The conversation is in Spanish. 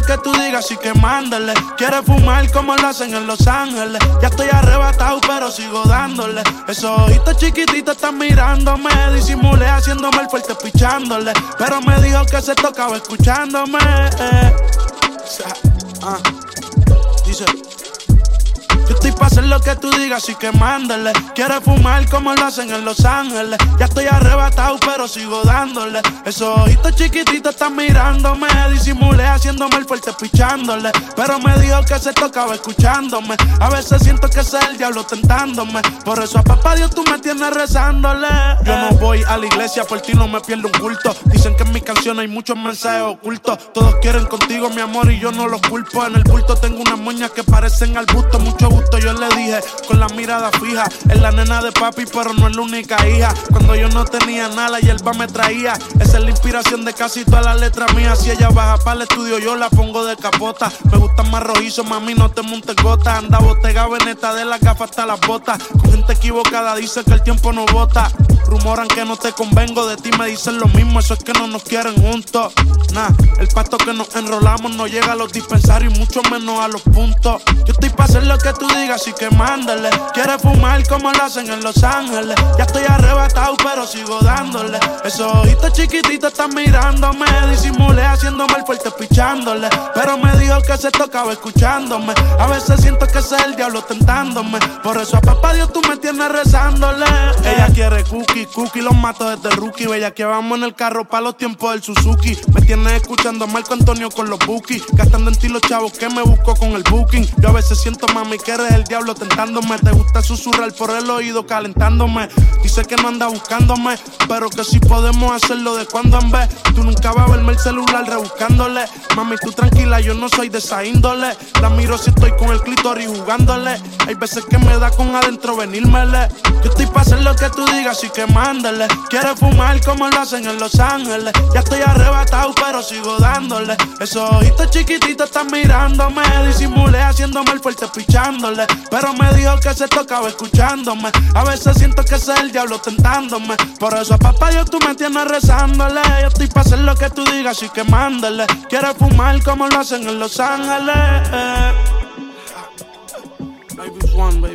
que tú digas, así que mándale. Quiere fumar como lo hacen en Los Ángeles. Ya estoy arrebatado, pero sigo dándole. Esos ojitos chiquititos están mirándome. Disimulé haciéndome el fuerte pichándole, pero me dijo que se tocaba escuchándome. Dice: yo estoy pa' hacer lo que tú digas, así que mándale. Quiere fumar como lo hacen en Los Ángeles. Ya estoy arrebatado, pero sigo dándole. Esos ojitos chiquititos están mirándome. Disimulé haciéndome el fuerte pichándole, pero me dijo que se tocaba escuchándome. A veces siento que es el diablo tentándome. Por eso a papá Dios tú me tienes rezándole. Yo no voy a la iglesia, por ti no me pierdo un culto. Dicen que en mi canción hay muchos mensajes ocultos. Todos quieren contigo, mi amor, y yo no los culpo. En el bulto tengo unas moñas que parecen al busto. Mucho gusto, yo le dije, con la mirada fija. Es la nena de papi, pero no es la única hija. Cuando yo no tenía nada, y hierba me traía. Esa es la inspiración de casi todas las letras mías. Si ella baja para el estudio, yo la pongo de capota. Me gusta más rojizo, mami, no te montes gotas. Anda botega, veneta, de las gafas hasta las botas. Con gente equivocada, dice que el tiempo no vota. Rumoran que no te convengo, de ti me dicen lo mismo. Eso es que no nos quieren juntos. Nah, el pacto que nos enrolamos no llega a los dispensarios, mucho menos a los puntos. Yo estoy pa' hacer lo que tú digas, así que mándale. Quiere fumar como lo hacen en Los Ángeles. Ya estoy arrebatado, pero sigo dándole. Esos ojitos chiquititos están mirándome. Disimulé haciéndome el fuerte pichándole, pero me dijo que se tocaba escuchándome. A veces siento que es el diablo tentándome. Por eso a papá Dios tú me tienes rezándole. Ella quiere cookie, los mato desde rookie. Bella que vamos en el carro pa' los tiempos del Suzuki. Me tienes escuchando a Marco Antonio con los bookies. Gastando en ti los chavos que me busco con el booking. Yo a veces siento, mami, que eres el diablo tentándome. Te gusta susurrar por el oído calentándome. Dice que no anda buscándome, pero que si podemos hacerlo de cuando en vez. Tú nunca vas a verme el celular rebuscándole. Mami, tú tranquila, yo no soy de esa índole. La miro si estoy con el clítoris jugándole. Hay veces que me da con adentro venírmele. Yo estoy pa' hacer lo que tú digas, así que mándale. Quiere fumar como lo hacen en Los Ángeles. Ya estoy arrebatado, pero sigo dándole. Esos ojitos chiquititos están mirándome. Disimulé haciéndome el fuerte pichándole, pero me dijo que se tocaba escuchándome. A veces siento que es el diablo tentándome. Por eso a papá Dios tú me tienes rezándole. Yo estoy pa' hacer lo que tú digas, así que mándale. Quiere fumar como lo hacen en Los Ángeles. Baby One,